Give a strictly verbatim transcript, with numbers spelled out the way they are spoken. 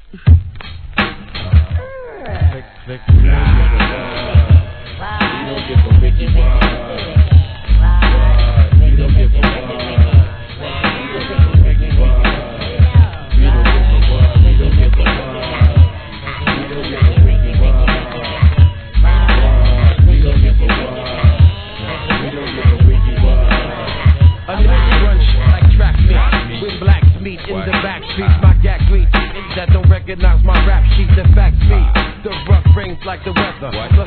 Vic, Vic, we don't give a Ricky Wine. We don't give a wine. In the back streets, my gag reach that don't recognize my rap sheet. The fact me, the rough rings like the weather.